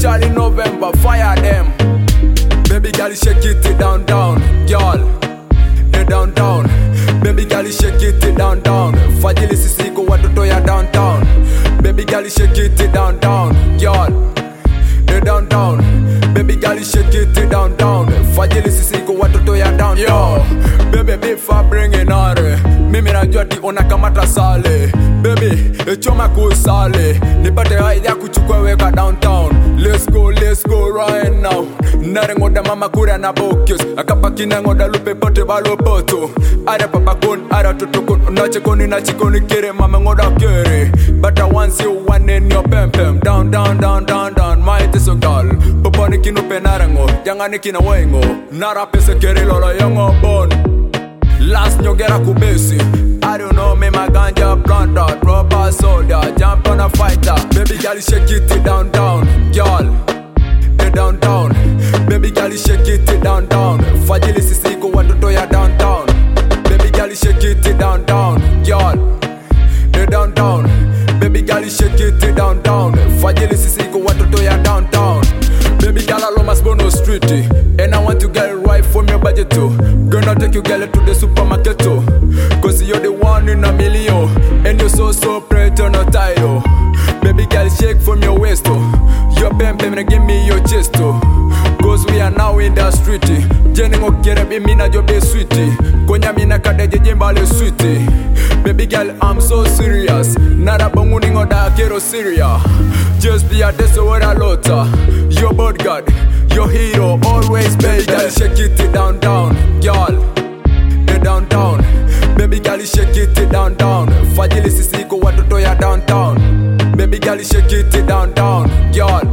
Charlie November, fire them. Baby girl, shake it down, down, girl. Down, down. Baby girl, shake it down, down. Fajili sisi go watoto ya downtown. Baby girl, shake it down, down, girl. Down, down. Baby girl, shake it down, down. Fajili sisi go watoto ya downtown. Yo, baby, bifa bring in are. Mimi najua ti unakamata sale. Baby, choma kusale. Nipate idea kuchukua weka downtown. Let's go right now. Nare ngoda mama kura na bokis. Akapa kina ngoda lupe pote balo poto. Ara papa kon, ara tutokon. Unache koni na chikoni kere mama ngoda kere. But I want you one in your pem pem. Down, down, down, down, down. My teso gal. Popo ni kinu penarango. Yanga ni kina wengo. Nara pese kere lolo yongo bon. Last nyogera kubesi. I don't know me my ganja blunt out. Proper soldier, jump on a fighter. Baby girl shake it down, down, girl. Down, down. Baby girl shake it down, down. Fajili sisi go watoto ya downtown. Baby girl shake it down, down, girl. Down, down. Baby girl shake it down, down. Fajili sisi go watoto ya downtown. Baby girl alone bono street. And I want to get it right from your budget too. Gonna take you girl to the supermarket too. Cause you're the one in a million. And you're so pretty on a tile. Baby girl shake from your waist too. Your bam and give me your chest too. Cause we are now in the street. Jenny okere be mina jo be sweetie. Konya mina kade jimbale sweetie. Baby girl I'm so serious. Nara bonguni ngoda kero Syria. Just be a deso what a lota. Your bodyguard, your hero, always baby girl shake it down, down, girl. Down, down. Baby girl shake it down, down. Fajili sisi go watoto ya downtown. Baby girl shake it down, down, girl.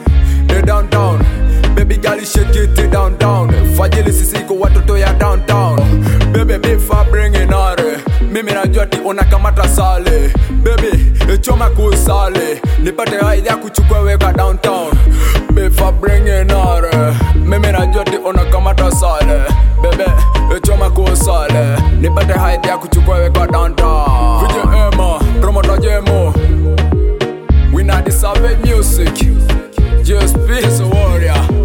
Down, down. Baby girl shake it down, down. Fajili sisi go watoto ya downtown. Baby bifa bring in are. Mimi najua ti unakamata sale. Baby choma kusale. Nipate idea kuchukua weka downtown. Bifa bring in are. Mimi najua ti unakamata sale. Baby choma kusale. Nipate idea kuchukua weka downtown. Vijay Emma, promoter Jemo. We not the savage music. Just peace warrior.